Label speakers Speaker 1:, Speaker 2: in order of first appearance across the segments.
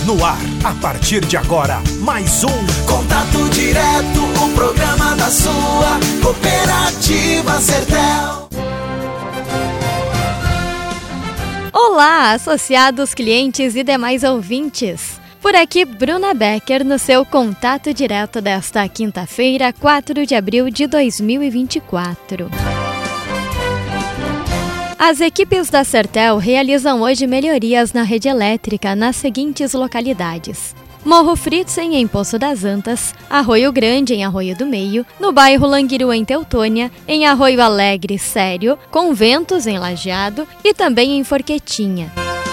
Speaker 1: No ar, a partir de agora, mais um
Speaker 2: Contato Direto, o programa da sua Cooperativa Sertel.
Speaker 3: Olá, associados, clientes e demais ouvintes. Por aqui, Bruna Becker, no seu Contato Direto desta quinta-feira, 4 de abril de 2024. As equipes da Sertel realizam hoje melhorias na rede elétrica nas seguintes localidades: Morro Fritzen, em Poço das Antas, Arroio Grande, em Arroio do Meio, no bairro Languiru, em Teutônia, em Arroio Alegre, Sério, Conventos, em Lajeado e também em Forquetinha.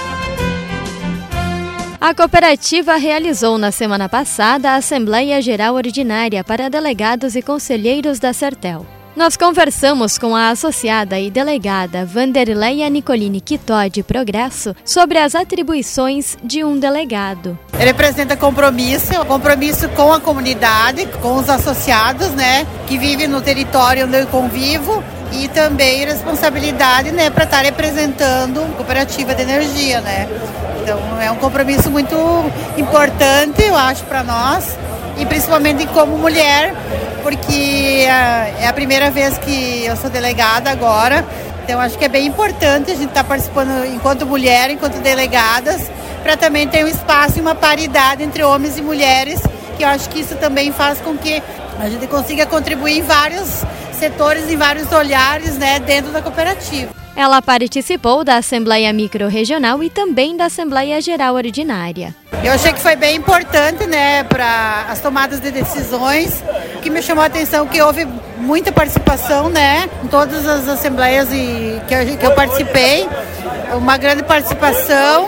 Speaker 3: A cooperativa realizou na semana passada a Assembleia Geral Ordinária para delegados e conselheiros da Sertel. Nós conversamos com a associada e delegada Vanderleia Nicolini Quitó de Progresso sobre as atribuições de um delegado.
Speaker 4: Ele representa compromisso com a comunidade, com os associados, né, que vivem no território onde eu convivo, e também responsabilidade, né, para estar representando a cooperativa de energia, né. Então é um compromisso muito importante, eu acho, para nós, e principalmente como mulher, porque é a primeira vez que eu sou delegada agora. Então acho que é bem importante a gente estar participando enquanto mulher, enquanto delegadas, para também ter um espaço e uma paridade entre homens e mulheres, que eu acho que isso também faz com que a gente consiga contribuir em vários setores, em vários olhares, né, dentro da cooperativa.
Speaker 3: Ela participou da Assembleia Microrregional e também da Assembleia Geral Ordinária.
Speaker 4: Eu achei que foi bem importante, né, para as tomadas de decisões. O que me chamou a atenção é que houve muita participação, né, em todas as assembleias que eu participei, uma grande participação,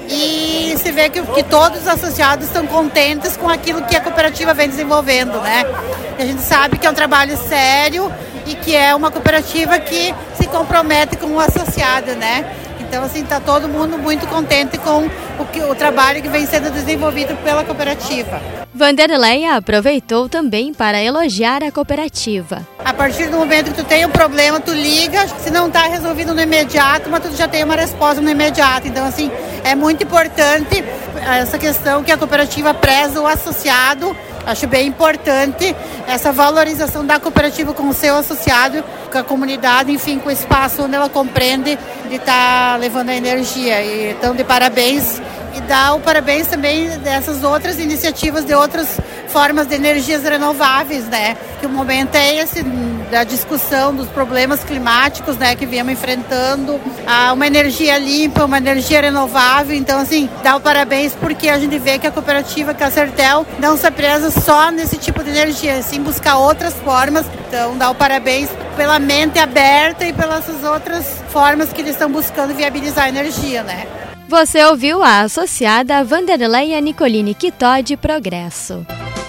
Speaker 4: e se vê que todos os associados estão contentes com aquilo que a cooperativa vem desenvolvendo, né. A gente sabe que é um trabalho sério e que é uma cooperativa que se compromete com o associado, né? Então, assim, está todo mundo muito contente com o trabalho que vem sendo desenvolvido pela cooperativa.
Speaker 3: Vanderleia aproveitou também para elogiar a cooperativa.
Speaker 4: A partir do momento que tu tem um problema, tu liga, se não está resolvido no imediato, mas tu já tem uma resposta no imediato. Então, assim, é muito importante essa questão que a cooperativa preza o associado. Acho bem importante essa valorização da cooperativa com o seu associado, com a comunidade, enfim, com o espaço onde ela compreende de estar levando a energia. E, então, de parabéns, e dá o parabéns também dessas outras iniciativas de outras formas de energias renováveis, né? Que o momento é esse, da discussão dos problemas climáticos, né, que viemos enfrentando, uma energia limpa, uma energia renovável. Então, assim, dá o parabéns porque a gente vê que a cooperativa, que a Sertel, não se presa só nesse tipo de energia, assim, buscar outras formas. Então, dá o parabéns pela mente aberta e pelas outras formas que eles estão buscando viabilizar a energia, né?
Speaker 3: Você ouviu a associada Vanderleia Nicolini Quitó de Progresso.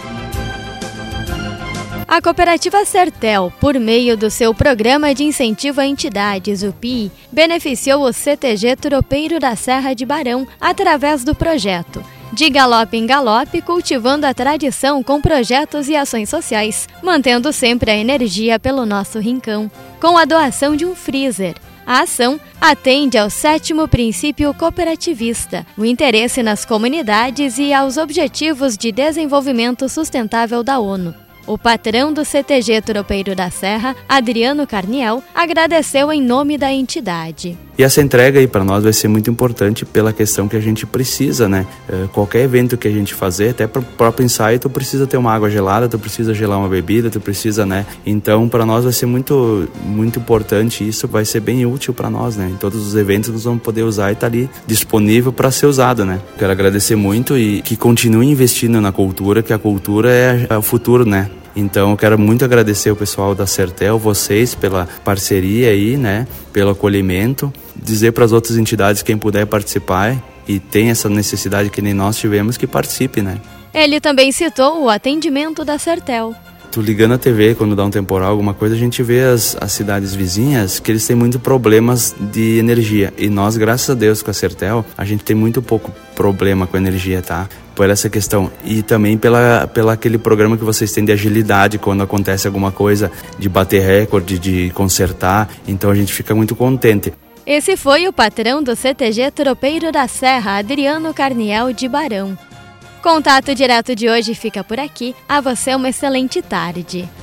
Speaker 3: A cooperativa Sertel, por meio do seu Programa de Incentivo a Entidades, o PI, beneficiou o CTG Tropeiro da Serra de Barão através do projeto De Galope em Galope, cultivando a tradição com projetos e ações sociais, mantendo sempre a energia pelo nosso rincão, com a doação de um freezer. A ação atende ao 7º princípio cooperativista, o interesse nas comunidades e aos Objetivos de Desenvolvimento Sustentável da ONU. O patrão do CTG Tropeiro da Serra, Adriano Carniel, agradeceu em nome da entidade.
Speaker 5: E essa entrega aí para nós vai ser muito importante pela questão que a gente precisa, né? Qualquer evento que a gente fazer, até para o próprio ensaio, tu precisa ter uma água gelada, tu precisa gelar uma bebida, tu precisa, né? Então, para nós vai ser muito, muito importante, isso vai ser bem útil para nós, né? Em todos os eventos nós vamos poder usar e tá ali disponível para ser usado, né? Quero agradecer muito e que continue investindo na cultura, que a cultura é o futuro, né? Então eu quero muito agradecer o pessoal da Sertel, vocês, pela parceria aí, né, pelo acolhimento, dizer para as outras entidades, quem puder participar e tem essa necessidade que nem nós tivemos, que participe, né.
Speaker 3: Ele também citou o atendimento da Sertel.
Speaker 5: Tu ligando a TV, quando dá um temporal, alguma coisa, a gente vê as cidades vizinhas que eles têm muito problemas de energia. E nós, graças a Deus, com a Sertel, a gente tem muito pouco problema com a energia, tá? Por essa questão. E também pela aquele programa que vocês têm de agilidade, quando acontece alguma coisa, de bater recorde, de consertar. Então a gente fica muito contente.
Speaker 3: Esse foi o patrão do CTG Tropeiro da Serra, Adriano Carniel de Barão. Contato Direto de hoje fica por aqui. A você uma excelente tarde.